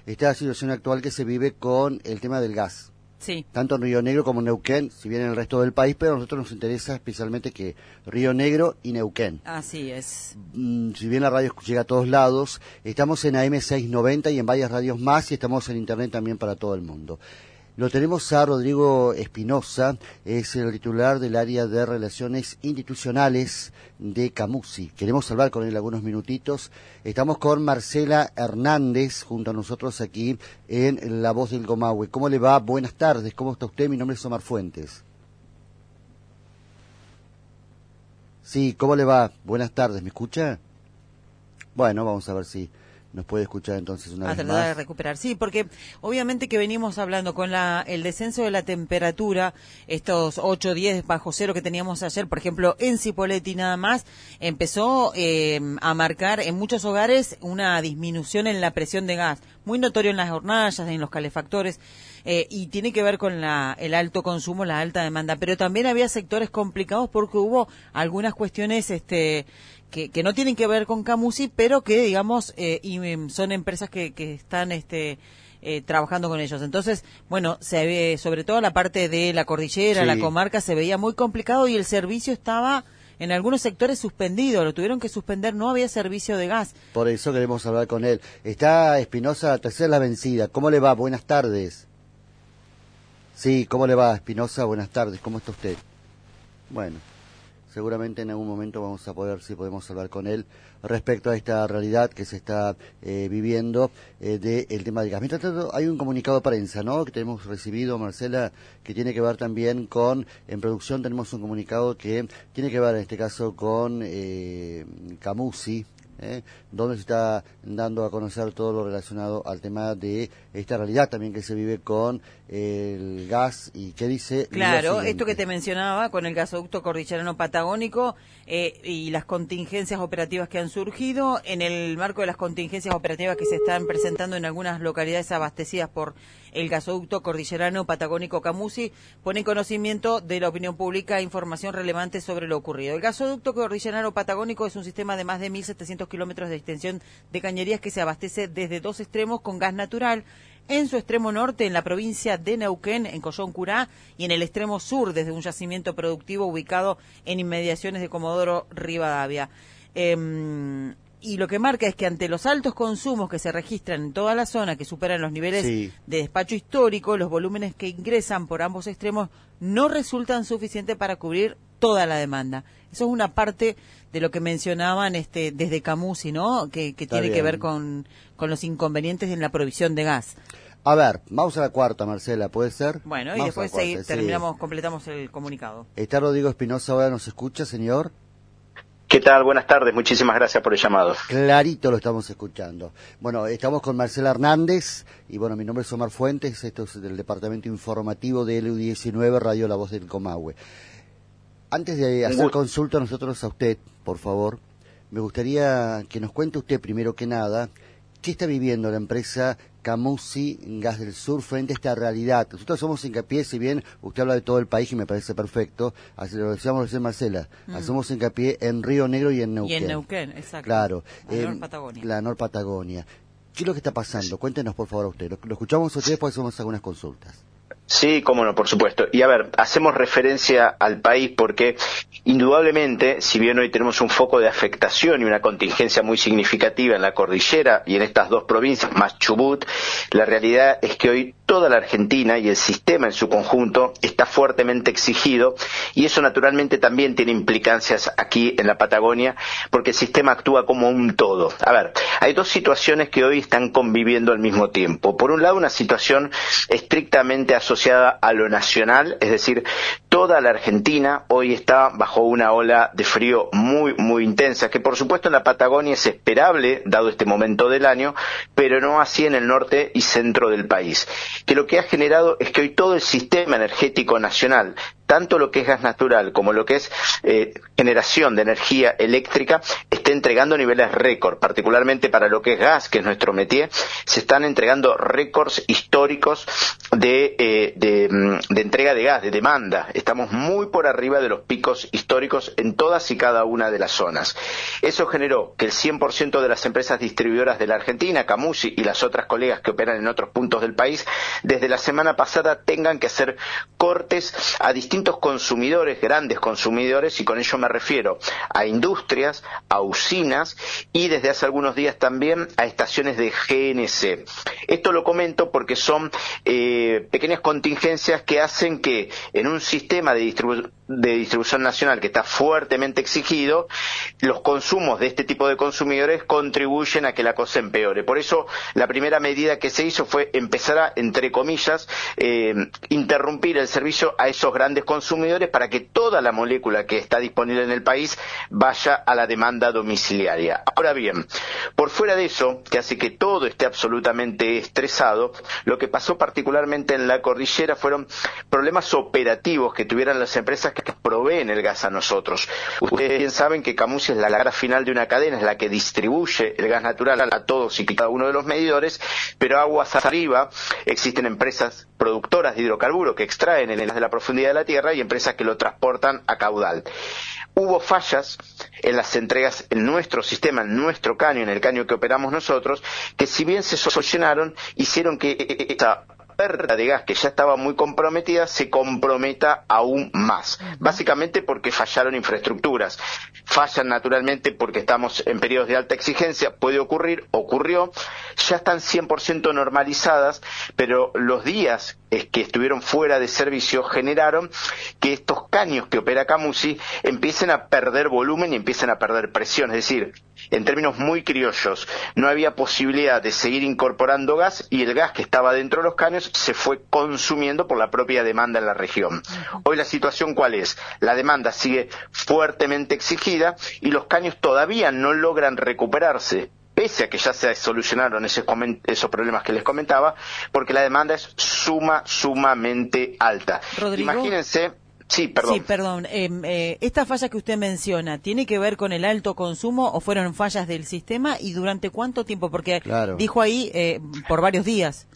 esta situación actual que se vive con el tema del gas. Sí. Tanto en Río Negro como en Neuquén, si bien en el resto del país, pero a nosotros nos interesa especialmente que Río Negro y Neuquén. Así es. Si bien la radio llega a todos lados, estamos en AM690 y en varias radios más, y estamos en internet también para todo el mundo. Lo tenemos a Rodrigo Espinosa, es el titular del área de Relaciones Institucionales de Camusi. Queremos hablar con él algunos minutitos. Estamos con Marcela Hernández, junto a nosotros aquí en La Voz del Comahue. ¿Cómo le va? Buenas tardes, ¿cómo está usted? Mi nombre es Omar Fuentes. Sí, ¿cómo le va? Buenas tardes, ¿me escucha? Bueno, vamos a ver si nos puede escuchar entonces una vez más. A tratar de recuperar, sí, porque obviamente que venimos hablando con el descenso de la temperatura, estos 8 o 10 bajo cero que teníamos ayer, por ejemplo, en Cipolletti nada más, empezó a marcar en muchos hogares una disminución en la presión de gas, muy notorio en las hornallas, en los calefactores, y tiene que ver con el alto consumo, la alta demanda, pero también había sectores complicados porque hubo algunas cuestiones que no tienen que ver con Camusi, pero que, digamos, son empresas que están trabajando con ellos. Entonces, bueno, se ve, sobre todo la parte de la cordillera, sí, la comarca, se veía muy complicado y el servicio estaba en algunos sectores suspendido, lo tuvieron que suspender, no había servicio de gas. Por eso queremos hablar con él. Está Espinosa, tercera la vencida. ¿Cómo le va? Buenas tardes. Sí, ¿cómo le va, Espinosa? Buenas tardes. ¿Cómo está usted? Bueno, seguramente en algún momento vamos a poder, si podemos hablar con él respecto a esta realidad que se está viviendo del tema del gas. Mientras tanto, hay un comunicado de prensa, ¿no?, que tenemos recibido, Marcela, que tiene que ver también con, en producción tenemos un comunicado que tiene que ver en este caso con Camusi, donde se está dando a conocer todo lo relacionado al tema de esta realidad también que se vive con el gas. Y qué dice. Claro, esto que te mencionaba con el gasoducto cordillerano patagónico y las contingencias operativas que han surgido en el marco de las contingencias operativas que se están presentando en algunas localidades abastecidas por el gasoducto cordillerano patagónico Camusi, pone en conocimiento de la opinión pública información relevante sobre lo ocurrido. El gasoducto cordillerano patagónico es un sistema de más de 1.700 kilómetros de extensión de cañerías que se abastece desde dos extremos con gas natural. En su extremo norte, en la provincia de Neuquén, en Coyoncurá, y en el extremo sur, desde un yacimiento productivo ubicado en inmediaciones de Comodoro Rivadavia. Y lo que marca es que ante los altos consumos que se registran en toda la zona, que superan los niveles de despacho histórico, los volúmenes que ingresan por ambos extremos no resultan suficientes para cubrir toda la demanda. Eso es una parte de lo que mencionaban desde Camusi, ¿no?, que tiene que ver con los inconvenientes en la provisión de gas. A ver, vamos a la cuarta, Marcela, ¿puede ser? Bueno, vamos y después terminamos, completamos el comunicado. ¿Está Rodrigo Espinosa ahora? ¿Nos escucha, señor? ¿Qué tal? Buenas tardes, muchísimas gracias por el llamado. Clarito lo estamos escuchando. Bueno, estamos con Marcela Hernández, y bueno, mi nombre es Omar Fuentes, esto es del departamento informativo de LU19, Radio La Voz del Comahue. Antes de hacer consulta nosotros a usted, por favor, me gustaría que nos cuente usted, primero que nada, qué está viviendo la empresa Camusi Gas del Sur frente a esta realidad. Nosotros somos hincapié, si bien usted habla de todo el país y me parece perfecto, así lo decíamos recién, Marcela, hacemos hincapié en Río Negro y en Neuquén. Y en Neuquén, exacto. Claro. La Nor Patagonia. La Nor Patagonia. ¿Qué es lo que está pasando? Cuéntenos, por favor, a usted. Lo escuchamos a usted, después hacemos algunas consultas. Sí, cómo no, por supuesto. Y a ver, hacemos referencia al país porque indudablemente, si bien hoy tenemos un foco de afectación y una contingencia muy significativa en la cordillera y en estas dos provincias, más Chubut, la realidad es que hoy toda la Argentina y el sistema en su conjunto está fuertemente exigido, y eso naturalmente también tiene implicancias aquí en la Patagonia porque el sistema actúa como un todo. A ver, hay dos situaciones que hoy están conviviendo al mismo tiempo. Por un lado, una situación estrictamente asociada a lo nacional, es decir, toda la Argentina hoy está bajo una ola de frío muy intensa, que por supuesto en la Patagonia es esperable dado este momento del año, pero no así en el norte y centro del país, que lo que ha generado es que hoy todo el sistema energético nacional tanto lo que es gas natural como lo que es generación de energía eléctrica esté entregando niveles récord, particularmente para lo que es gas, que es nuestro métier, se están entregando récords históricos de entrega de gas, de demanda. Estamos muy por arriba de los picos históricos en todas y cada una de las zonas. Eso generó que el 100% de las empresas distribuidoras de la Argentina, Camusi y las otras colegas que operan en otros puntos del país, desde la semana pasada tengan que hacer cortes a distintos consumidores, grandes consumidores, y con ello me refiero a industrias, a usinas y desde hace algunos días también a estaciones de GNC. Esto lo comento porque son pequeñas contingencias que hacen que en un sistema de distribución nacional que está fuertemente exigido, los consumos de este tipo de consumidores contribuyen a que la cosa empeore. Por eso la primera medida que se hizo fue empezar a, entre comillas, interrumpir el servicio a esos grandes consumidores para que toda la molécula que está disponible en el país vaya a la demanda domiciliaria. Ahora bien, por fuera de eso, que hace que todo esté absolutamente estresado, lo que pasó particularmente en la cordillera fueron problemas operativos que tuvieran las empresas que proveen el gas a nosotros. Ustedes bien saben que Camusi es la cara final de una cadena, es la que distribuye el gas natural a todos y cada uno de los medidores, pero aguas arriba existen empresas productoras de hidrocarburos que extraen el gas de la profundidad de la tierra y empresas que lo transportan a caudal. Hubo fallas en las entregas en nuestro sistema, en nuestro caño, en el caño que operamos nosotros, que si bien se solucionaron, hicieron que esta pérdida de gas que ya estaba muy comprometida se comprometa aún más, básicamente porque fallaron infraestructuras, fallan naturalmente porque estamos en periodos de alta exigencia, puede ocurrir, ocurrió, ya están 100% normalizadas, pero los días que estuvieron fuera de servicio generaron que estos caños que opera Camusi empiecen a perder volumen y empiecen a perder presión, es decir, en términos muy criollos, no había posibilidad de seguir incorporando gas y el gas que estaba dentro de los caños se fue consumiendo por la propia demanda en la región. Hoy la situación ¿cuál es? La demanda sigue fuertemente exigida y los caños todavía no logran recuperarse, pese a que ya se solucionaron esos problemas que les comentaba, porque la demanda es sumamente alta. Rodrigo. Imagínense. Sí, perdón. Sí, perdón. ¿Esta falla que usted menciona tiene que ver con el alto consumo o fueron fallas del sistema y durante cuánto tiempo? Porque claro, dijo ahí por varios días.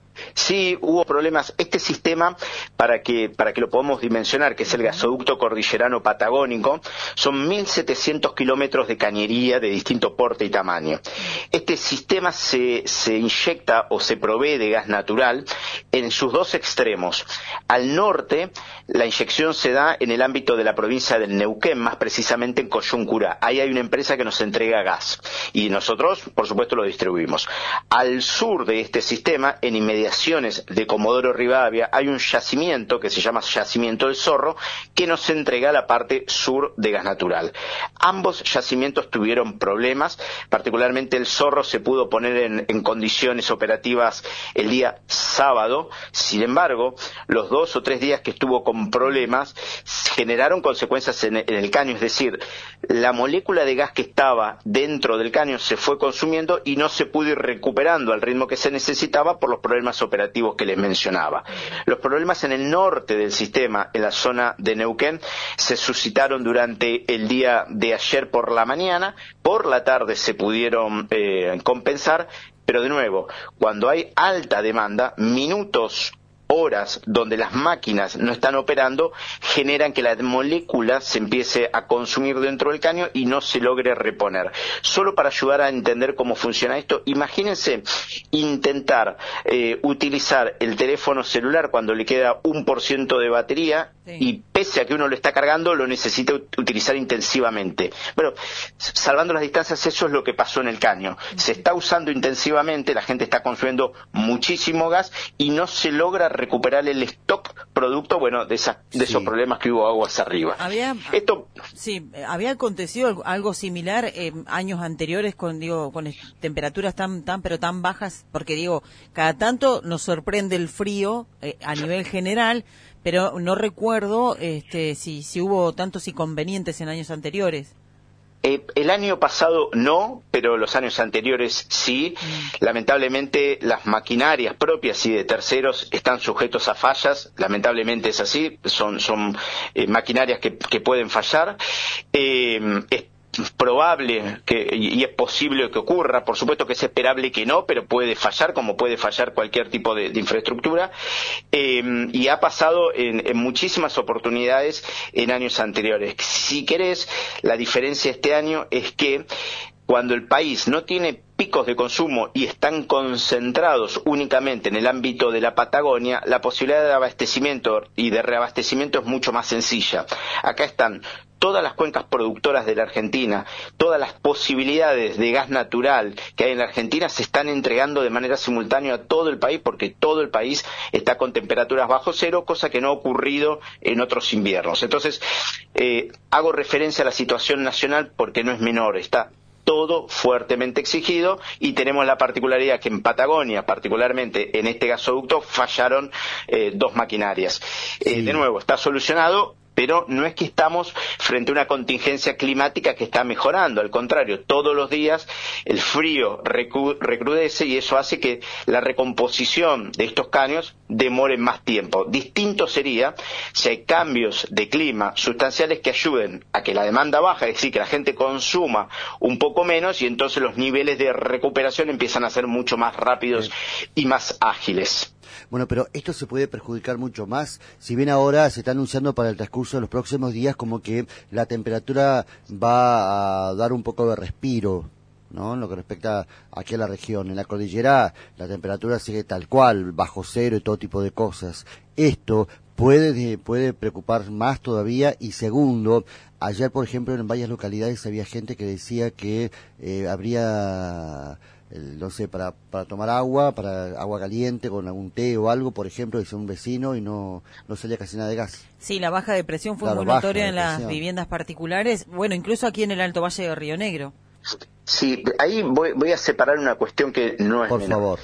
Sí, hubo problemas. Este sistema, para que lo podamos dimensionar, que es el gasoducto cordillerano patagónico, son 1.700 kilómetros de cañería de distinto porte y tamaño. Este sistema se inyecta o se provee de gas natural en sus dos extremos. Al norte, la inyección se da en el ámbito de la provincia del Neuquén, más precisamente en Coyuncurá. Ahí hay una empresa que nos entrega gas y nosotros, por supuesto, lo distribuimos. Al sur de este sistema, en inmediaciones de Comodoro Rivadavia, hay un yacimiento que se llama Yacimiento del Zorro que nos entrega la parte sur de gas natural. Ambos yacimientos tuvieron problemas, particularmente el Zorro se pudo poner en condiciones operativas el día sábado. Sin embargo, los 2 o 3 días que estuvo con problemas generaron consecuencias en el caño, es decir, la molécula de gas que estaba dentro del caño se fue consumiendo y no se pudo ir recuperando al ritmo que se necesitaba por los problemas operativos que les mencionaba. Los problemas en el norte del sistema, en la zona de Neuquén, se suscitaron durante el día de ayer por la mañana, por la tarde se pudieron compensar, pero de nuevo, cuando hay alta demanda, minutos, horas donde las máquinas no están operando generan que la molécula se empiece a consumir dentro del caño y no se logre reponer. Solo para ayudar a entender cómo funciona esto, imagínense intentar utilizar el teléfono celular cuando le queda 1% de batería y pese a que uno lo está cargando lo necesita utilizar intensivamente. Bueno, salvando las distancias, eso es lo que pasó en el caño. Se está usando intensivamente, la gente está consumiendo muchísimo gas y no se logra recuperar el stock producto, bueno, de esos problemas que hubo aguas arriba. Había acontecido algo similar años anteriores con temperaturas tan bajas, porque cada tanto nos sorprende el frío a nivel general, pero no recuerdo si hubo tantos inconvenientes en años anteriores. El año pasado no, pero los años anteriores sí. Lamentablemente las maquinarias propias y de terceros están sujetos a fallas. Lamentablemente es así. Son maquinarias que pueden fallar. Es probable y es posible que ocurra, por supuesto que es esperable que no, pero puede fallar, como puede fallar cualquier tipo de infraestructura, y ha pasado en muchísimas oportunidades en años anteriores. Si querés, la diferencia este año es que cuando el país no tiene picos de consumo y están concentrados únicamente en el ámbito de la Patagonia, la posibilidad de abastecimiento y de reabastecimiento es mucho más sencilla. Acá están todas las cuencas productoras de la Argentina, todas las posibilidades de gas natural que hay en la Argentina se están entregando de manera simultánea a todo el país, porque todo el país está con temperaturas bajo cero, cosa que no ha ocurrido en otros inviernos. Entonces, hago referencia a la situación nacional porque no es menor, está todo fuertemente exigido, y tenemos la particularidad que en Patagonia, particularmente en este gasoducto, fallaron 2 maquinarias. Sí. De nuevo, está solucionado, pero no es que estamos frente a una contingencia climática que está mejorando, al contrario, todos los días el frío recrudece y eso hace que la recomposición de estos caños demore más tiempo. Distinto sería si hay cambios de clima sustanciales que ayuden a que la demanda baje, es decir, que la gente consuma un poco menos, y entonces los niveles de recuperación empiezan a ser mucho más rápidos y más ágiles. Bueno, pero esto se puede perjudicar mucho más, si bien ahora se está anunciando para el transcurso de los próximos días como que la temperatura va a dar un poco de respiro, ¿no? En lo que respecta aquí a la región. En la cordillera la temperatura sigue tal cual, bajo cero y todo tipo de cosas. Esto puede preocupar más todavía. Y segundo, ayer, por ejemplo, en varias localidades había gente que decía que habría... no sé, para tomar agua caliente con algún té o algo, por ejemplo, dice un vecino, y no salía casi nada de gas. Sí, la baja de presión fue Claro, muy notoria en las viviendas particulares, bueno, incluso aquí en el Alto Valle de Río Negro. Sí, ahí voy a separar una cuestión que no es menor. Por favor.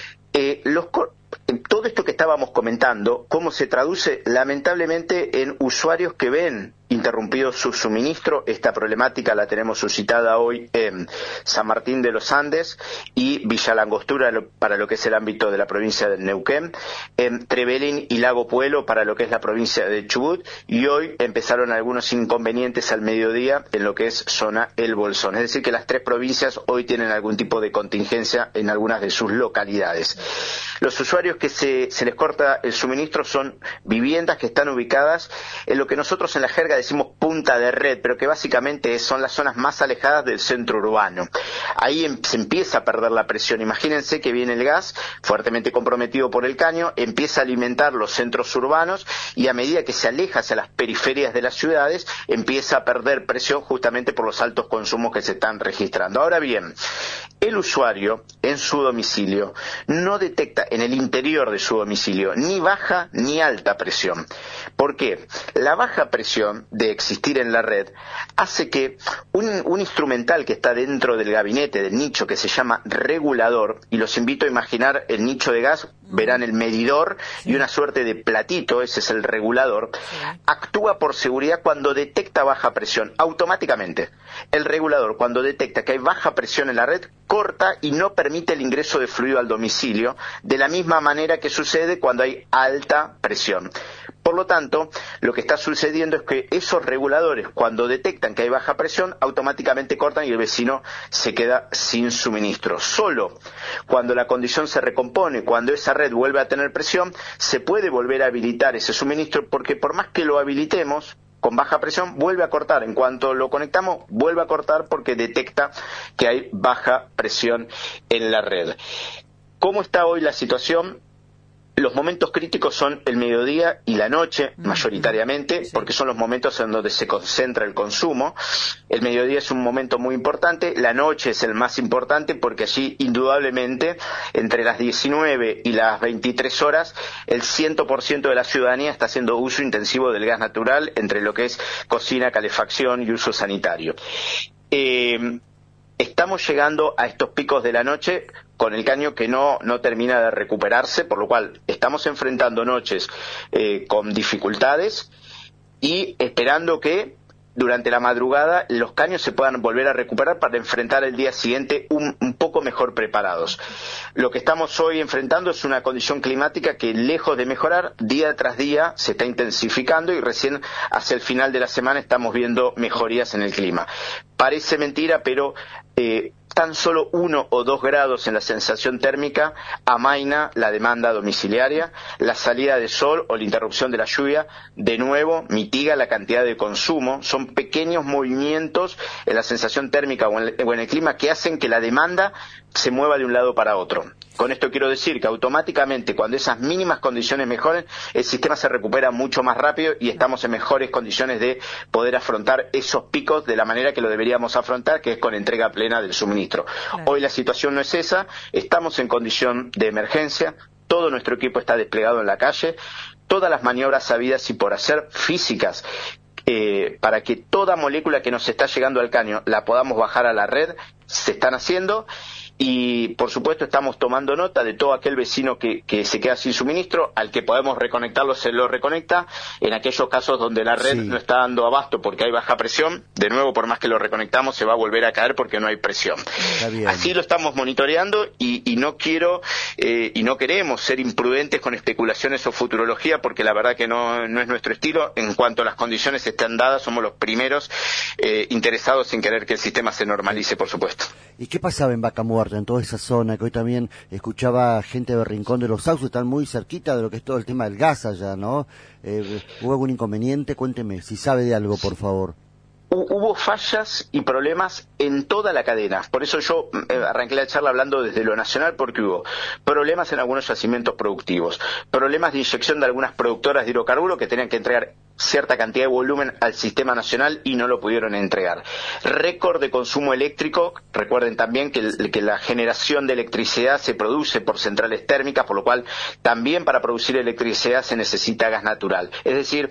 Todo esto que estábamos comentando, cómo se traduce lamentablemente en usuarios que ven interrumpido su suministro. Esta problemática la tenemos suscitada hoy en San Martín de los Andes y Villa Langostura para lo que es el ámbito de la provincia de Neuquén, en Trevelin y Lago Puelo para lo que es la provincia de Chubut, y hoy empezaron algunos inconvenientes al mediodía en lo que es zona El Bolsón. Es decir, que las 3 provincias hoy tienen algún tipo de contingencia en algunas de sus localidades. Los usuarios que se les corta el suministro son viviendas que están ubicadas en lo que nosotros en la jerga decimos punta de red, pero que básicamente son las zonas más alejadas del centro urbano. Ahí se empieza a perder la presión. Imagínense que viene el gas, fuertemente comprometido por el caño, empieza a alimentar los centros urbanos, y a medida que se aleja hacia las periferias de las ciudades, empieza a perder presión justamente por los altos consumos que se están registrando. Ahora bien, el usuario en su domicilio no detecta en el interior de su domicilio ni baja ni alta presión. ¿Por qué? La baja presión de existir en la red hace que un instrumental que está dentro del gabinete, del nicho, que se llama regulador, y los invito a imaginar el nicho de gas, verán el medidor y una suerte de platito, ese es el regulador, actúa por seguridad cuando detecta baja presión, automáticamente. El regulador, cuando detecta que hay baja presión en la red, corta y no permite el ingreso de fluido al domicilio, de la misma manera que sucede cuando hay alta presión. Por lo tanto, lo que está sucediendo es que esos reguladores, cuando detectan que hay baja presión, automáticamente cortan y el vecino se queda sin suministro. Solo cuando la condición se recompone, cuando esa red vuelve a tener presión, se puede volver a habilitar ese suministro, porque por más que lo habilitemos con baja presión, vuelve a cortar. En cuanto lo conectamos, vuelve a cortar porque detecta que hay baja presión en la red. ¿Cómo está hoy la situación? Los momentos críticos son el mediodía y la noche, mayoritariamente, porque son los momentos en donde se concentra el consumo. El mediodía es un momento muy importante, la noche es el más importante, porque allí, indudablemente, entre las 19 y las 23 horas, el 100% de la ciudadanía está haciendo uso intensivo del gas natural, entre lo que es cocina, calefacción y uso sanitario. Estamos llegando a estos picos de la noche con el caño que no termina de recuperarse, por lo cual estamos enfrentando noches con dificultades y esperando que durante la madrugada los caños se puedan volver a recuperar para enfrentar el día siguiente un poco mejor preparados. Lo que estamos hoy enfrentando es una condición climática que, lejos de mejorar, día tras día se está intensificando y recién hacia el final de la semana estamos viendo mejorías en el clima. Parece mentira, pero tan solo 1 o 2 grados en la sensación térmica amaina la demanda domiciliaria. La salida de sol o la interrupción de la lluvia de nuevo mitiga la cantidad de consumo. Son pequeños movimientos en la sensación térmica o en el clima que hacen que la demanda se mueva de un lado para otro. Con esto quiero decir que automáticamente, cuando esas mínimas condiciones mejoren, el sistema se recupera mucho más rápido y estamos en mejores condiciones de poder afrontar esos picos de la manera que lo deberíamos afrontar, que es con entrega plena del suministro. Claro. Hoy la situación no es esa, estamos en condición de emergencia, todo nuestro equipo está desplegado en la calle, todas las maniobras habidas y por hacer físicas, para que toda molécula que nos está llegando al caño la podamos bajar a la red, se están haciendo. Y, por supuesto, estamos tomando nota de todo aquel vecino que se queda sin suministro, al que podemos reconectarlo, se lo reconecta. En aquellos casos donde la red no está dando abasto porque hay baja presión, de nuevo, por más que lo reconectamos, se va a volver a caer porque no hay presión. Así lo estamos monitoreando y no quiero y no queremos ser imprudentes con especulaciones o futurología, porque la verdad que no es nuestro estilo. En cuanto las condiciones estén dadas, somos los primeros interesados en querer que el sistema se normalice, por supuesto. ¿Y qué pasaba en Vaca Muerta, en toda esa zona, que hoy también escuchaba gente de Rincón de los Sauces, están muy cerquita de lo que es todo el tema del gas allá, ¿no? ¿Hubo algún inconveniente? Cuénteme, si sabe de algo, por favor. Hubo fallas y problemas en toda la cadena. Por eso yo arranqué la charla hablando desde lo nacional, porque hubo problemas en algunos yacimientos productivos, problemas de inyección de algunas productoras de hidrocarburos que tenían que entregar cierta cantidad de volumen al sistema nacional y no lo pudieron entregar. Récord de consumo eléctrico. Recuerden también que la generación de electricidad se produce por centrales térmicas, por lo cual también para producir electricidad se necesita gas natural. Es decir,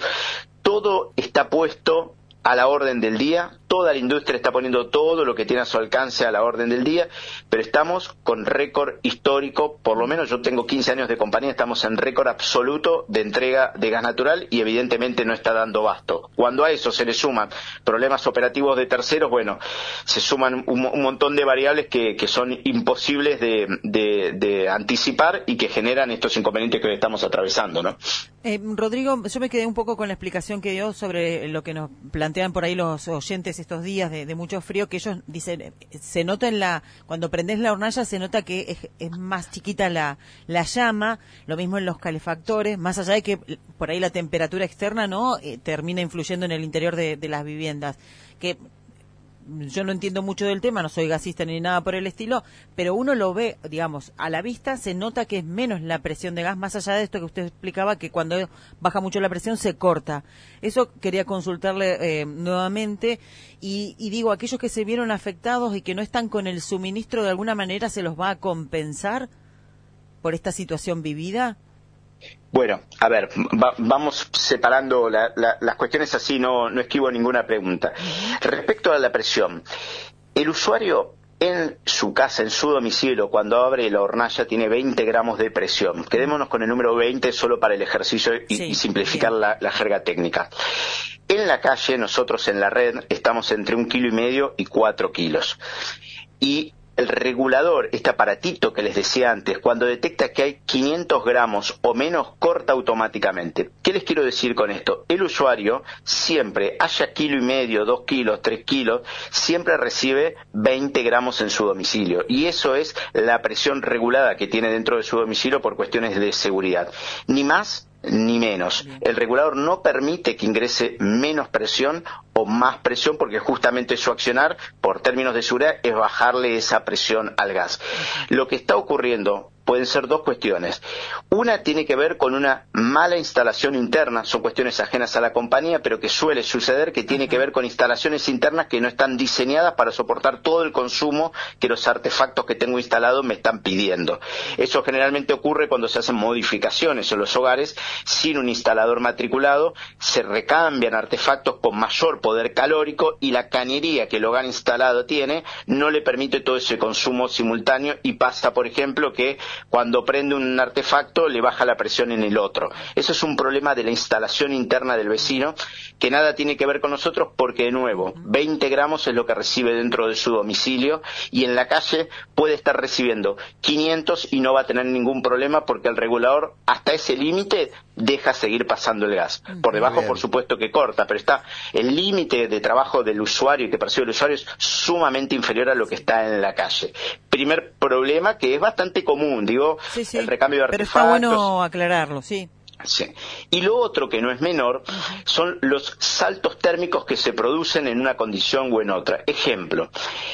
todo está puesto a la orden del día, toda la industria está poniendo todo lo que tiene a su alcance a la orden del día, pero estamos con récord histórico, por lo menos yo tengo 15 años de compañía, estamos en récord absoluto de entrega de gas natural y evidentemente no está dando abasto. Cuando a eso se le suman problemas operativos de terceros, bueno, se suman un montón de variables que son imposibles de anticipar y que generan estos inconvenientes que hoy estamos atravesando, ¿no? Rodrigo, yo me quedé un poco con la explicación que dio sobre lo que nos plantean por ahí los oyentes estos días de mucho frío, que ellos dicen, se nota cuando prendés la hornalla se nota que es más chiquita la llama, lo mismo en los calefactores, más allá de que por ahí la temperatura externa no termina influyendo en el interior de las viviendas, que yo no entiendo mucho del tema, no soy gasista ni nada por el estilo, pero uno lo ve, digamos, a la vista se nota que es menos la presión de gas, más allá de esto que usted explicaba, que cuando baja mucho la presión se corta. Eso quería consultarle nuevamente y digo, aquellos que se vieron afectados y que no están con el suministro, ¿de alguna manera se los va a compensar por esta situación vivida? Bueno, a ver, vamos separando las cuestiones así, no esquivo ninguna pregunta. Respecto a la presión, el usuario en su casa, en su domicilio, cuando abre la hornalla, tiene 20 gramos de presión. Quedémonos con el número 20 solo para el ejercicio y simplificar la jerga técnica. En la calle, nosotros en la red, estamos entre 1,5 kilos y 4 kilos. Y el regulador, este aparatito que les decía antes, cuando detecta que hay 500 gramos o menos, corta automáticamente. ¿Qué les quiero decir con esto? El usuario siempre, haya 1,5 kilos, 2 kilos, 3 kilos, siempre recibe 20 gramos en su domicilio. Y eso es la presión regulada que tiene dentro de su domicilio por cuestiones de seguridad. Ni más ni menos. El regulador no permite que ingrese menos presión o más presión, porque justamente su accionar, por términos de seguridad, es bajarle esa presión al gas. Lo que está ocurriendo pueden ser dos cuestiones. Una tiene que ver con una mala instalación interna, son cuestiones ajenas a la compañía, pero que suele suceder, que tiene que ver con instalaciones internas que no están diseñadas para soportar todo el consumo que los artefactos que tengo instalados me están pidiendo. Eso generalmente ocurre cuando se hacen modificaciones en los hogares sin un instalador matriculado, se recambian artefactos con mayor poder calórico y la cañería que el hogar instalado tiene no le permite todo ese consumo simultáneo y pasa, por ejemplo, que cuando prende un artefacto le baja la presión en el otro. Eso es un problema de la instalación interna del vecino que nada tiene que ver con nosotros porque, de nuevo, 20 gramos es lo que recibe dentro de su domicilio y en la calle puede estar recibiendo 500 y no va a tener ningún problema porque el regulador hasta ese límite deja seguir pasando el gas. Por debajo, por supuesto que corta, pero está el límite de trabajo del usuario y que percibe el usuario es sumamente inferior a lo que está en la calle. Primer problema que es bastante común, digo, sí, el recambio de pero artefactos. Pero está bueno aclararlo, sí. Sí. Y lo otro que no es menor son los saltos térmicos que se producen en una condición o en otra. Ejemplo,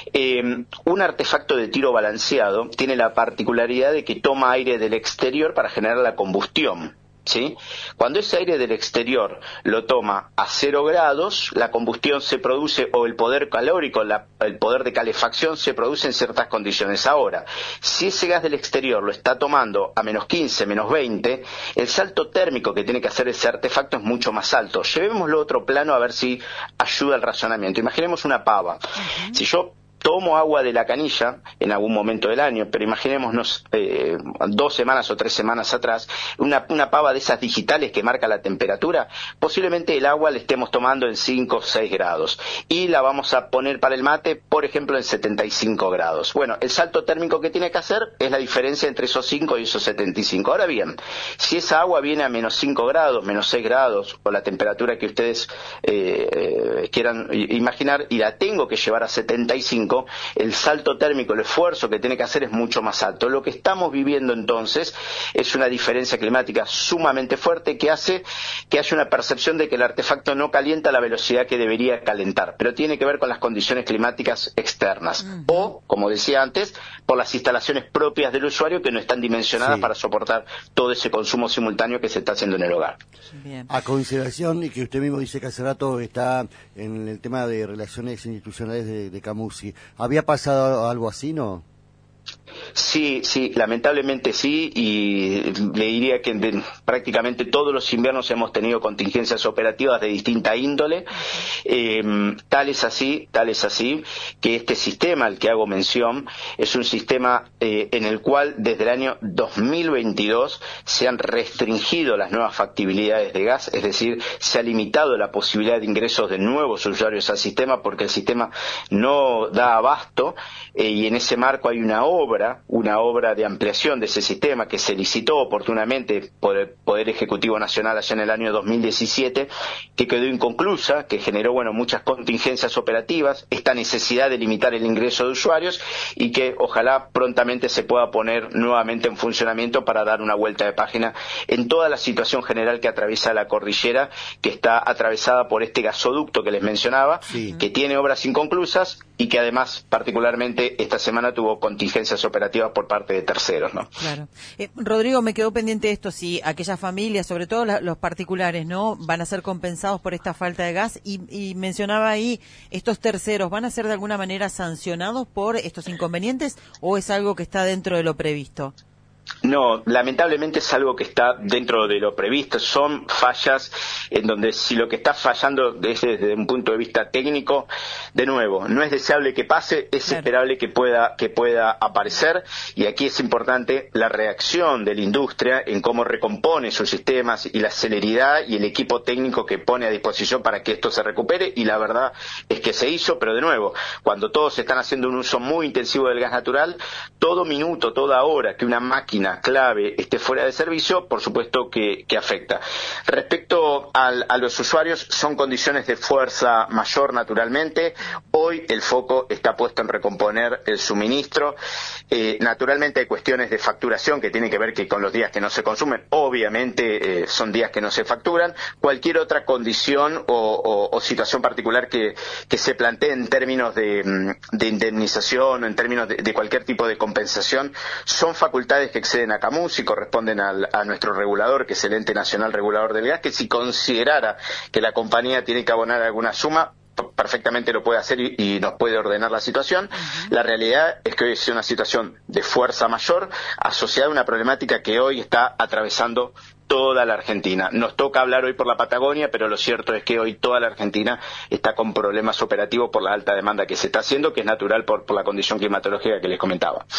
un artefacto de tiro balanceado tiene la particularidad de que toma aire del exterior para generar la combustión. ¿Sí? Cuando ese aire del exterior lo toma a 0 grados, la combustión se produce, o el poder calórico, el poder de calefacción se produce en ciertas condiciones. Ahora, si ese gas del exterior lo está tomando a menos 15, menos 20, el salto térmico que tiene que hacer ese artefacto es mucho más alto. Llevémoslo a otro plano a ver si ayuda el razonamiento. Imaginemos una pava. Si yo tomo agua de la canilla en algún momento del año, pero imaginémonos 2 semanas o 3 semanas atrás, una pava de esas digitales que marca la temperatura, posiblemente el agua la estemos tomando en 5 o 6 grados y la vamos a poner para el mate, por ejemplo, en 75 grados. Bueno, el salto térmico que tiene que hacer es la diferencia entre esos 5 y esos 75. Ahora bien, si esa agua viene a menos 5 grados, menos 6 grados, o la temperatura que ustedes quieran imaginar, y la tengo que llevar a 75, el salto térmico, el esfuerzo que tiene que hacer es mucho más alto. Lo que estamos viviendo entonces es una diferencia climática sumamente fuerte que hace que haya una percepción de que el artefacto no calienta a la velocidad que debería calentar, pero tiene que ver con las condiciones climáticas externas o, como decía antes, por las instalaciones propias del usuario que no están dimensionadas para soportar todo ese consumo simultáneo que se está haciendo en el hogar. Bien. A consideración, y que usted mismo dice que hace rato está en el tema de relaciones institucionales de Camusi, ¿había pasado algo así, no? Sí, lamentablemente sí, y le diría que prácticamente todos los inviernos hemos tenido contingencias operativas de distinta índole. Tal es así que este sistema al que hago mención es un sistema en el cual desde el año 2022 se han restringido las nuevas factibilidades de gas, es decir, se ha limitado la posibilidad de ingresos de nuevos usuarios al sistema porque el sistema no da abasto, y en ese marco hay una obra de ampliación de ese sistema que se licitó oportunamente por el Poder Ejecutivo Nacional allá en el año 2017, que quedó inconclusa, que generó muchas contingencias operativas, esta necesidad de limitar el ingreso de usuarios y que ojalá prontamente se pueda poner nuevamente en funcionamiento para dar una vuelta de página en toda la situación general que atraviesa la cordillera, que está atravesada por este gasoducto que les mencionaba, que tiene obras inconclusas y que además particularmente esta semana tuvo contingencias operativas por parte de terceros, ¿no? Claro. Rodrigo, me quedó pendiente esto, si aquellas familias, sobre todo los particulares, ¿no?, van a ser compensados por esta falta de gas, y mencionaba ahí, estos terceros, ¿van a ser de alguna manera sancionados por estos inconvenientes o es algo que está dentro de lo previsto? No, lamentablemente es algo que está dentro de lo previsto. Son fallas en donde si lo que está fallando desde un punto de vista técnico, de nuevo, no es deseable que pase, es esperable que pueda aparecer, y aquí es importante la reacción de la industria en cómo recompone sus sistemas y la celeridad y el equipo técnico que pone a disposición para que esto se recupere, y la verdad es que se hizo, pero de nuevo, cuando todos están haciendo un uso muy intensivo del gas natural, todo minuto, toda hora que una máquina clave esté fuera de servicio, por supuesto que afecta. Respecto a los usuarios, son condiciones de fuerza mayor naturalmente. Hoy el foco está puesto en recomponer el suministro. Naturalmente hay cuestiones de facturación que tienen que ver con los días que no se consumen. Obviamente son días que no se facturan. Cualquier otra condición o situación particular que se plantee en términos de indemnización o en términos de cualquier tipo de compensación son facultades que exceden a Camusi y corresponden a nuestro regulador, que es el Ente Nacional Regulador del Gas, que si considerara que la compañía tiene que abonar alguna suma, perfectamente lo puede hacer y nos puede ordenar la situación. La realidad es que hoy es una situación de fuerza mayor asociada a una problemática que hoy está atravesando toda la Argentina. Nos toca hablar hoy por la Patagonia, pero lo cierto es que hoy toda la Argentina está con problemas operativos por la alta demanda que se está haciendo, que es natural por la condición climatológica que les comentaba. Claro.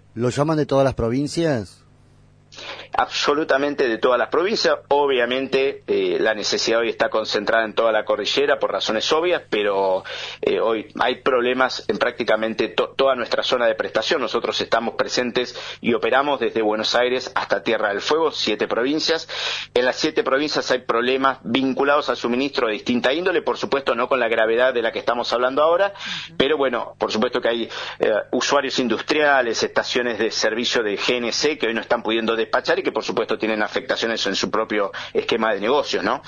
¿Lo llaman de todas las provincias? Absolutamente de todas las provincias. Obviamente la necesidad hoy está concentrada en toda la cordillera por razones obvias, pero hoy hay problemas en prácticamente toda nuestra zona de prestación. Nosotros estamos presentes y operamos desde Buenos Aires hasta Tierra del Fuego, 7 provincias. En las 7 provincias hay problemas vinculados al suministro de distinta índole, por supuesto no con la gravedad de la que estamos hablando ahora, pero bueno, por supuesto que hay usuarios industriales, estaciones de servicio de GNC que hoy no están pudiendo despachar y que por supuesto tienen afectaciones en su propio esquema de negocios, ¿no?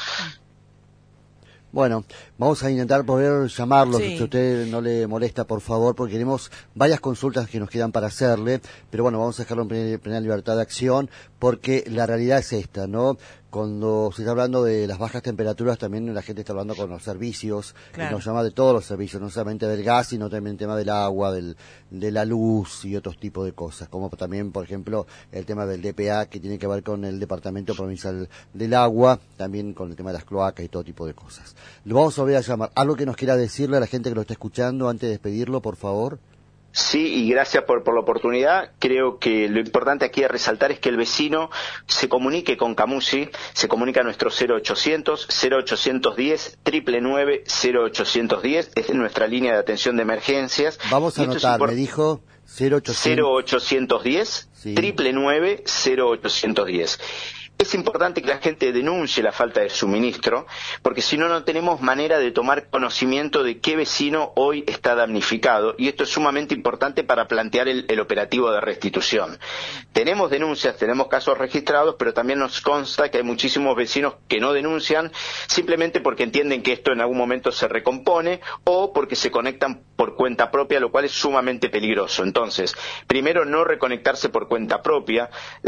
Bueno, vamos a intentar poder llamarlo, Sí. si a usted no le molesta, por favor, porque tenemos varias consultas que nos quedan para hacerle, pero bueno, vamos a dejarlo en plena libertad de acción, porque la realidad es esta, ¿no? Cuando se está hablando de las bajas temperaturas, también la gente está hablando con los servicios, Claro. y nos llama de todos los servicios, no solamente del gas, sino también el tema del agua, de la luz y otros tipos de cosas, como también, por ejemplo, el tema del DPA, que tiene que ver con el Departamento Provincial del Agua, también con el tema de las cloacas y todo tipo de cosas. Lo vamos a volver a llamar. ¿Algo que nos quiera decirle a la gente que lo está escuchando antes de despedirlo, por favor? Sí, y gracias por la oportunidad. Creo que lo importante aquí a resaltar es que el vecino se comunique con Camusi, se comunica a nuestro 0800 0810 999 0810, es nuestra línea de atención de emergencias. Vamos a Y esto es anotar, me dijo 0800. 0810 Sí. 999 0810. Es importante que la gente denuncie la falta de suministro, porque si no, no tenemos manera de tomar conocimiento de qué vecino hoy está damnificado, y esto es sumamente importante para plantear el operativo de restitución. Tenemos denuncias, tenemos casos registrados, pero también nos consta que hay muchísimos vecinos que no denuncian simplemente porque entienden que esto en algún momento se recompone o porque se conectan por cuenta propia, lo cual es sumamente peligroso. Entonces, primero, no reconectarse por cuenta propia.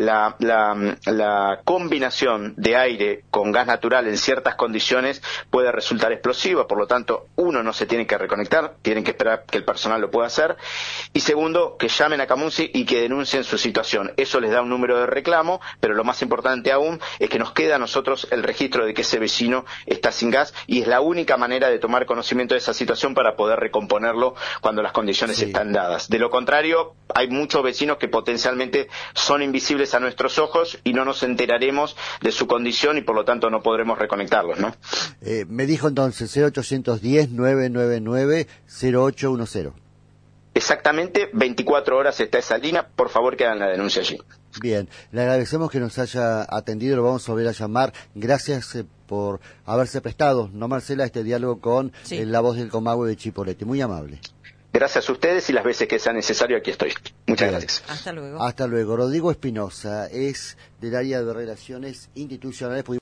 La combinación de aire con gas natural en ciertas condiciones puede resultar explosiva, por lo tanto, uno, no se tiene que reconectar, tienen que esperar que el personal lo pueda hacer, y segundo, que llamen a Camusi y que denuncien su situación. Eso les da un número de reclamo, pero lo más importante aún es que nos queda a nosotros el registro de que ese vecino está sin gas, y es la única manera de tomar conocimiento de esa situación para poder recomponerlo cuando las condiciones Sí. están dadas. De lo contrario, hay muchos vecinos que potencialmente son invisibles a nuestros ojos y no nos enteraremos de su condición y por lo tanto no podremos reconectarlos, ¿no? Me dijo entonces 0810 999 0810. Exactamente, 24 horas está esa línea, por favor que hagan la denuncia allí. Bien, le agradecemos que nos haya atendido, lo vamos a volver a llamar. Gracias por haberse prestado, ¿no, Marcela?, este diálogo con Sí. la voz del Comahue de Chipolete. Muy amable. Gracias a ustedes y las veces que sea necesario aquí estoy. Muchas Bien. gracias. Hasta luego. Hasta luego. Rodrigo Espinosa es del área de Relaciones Institucionales.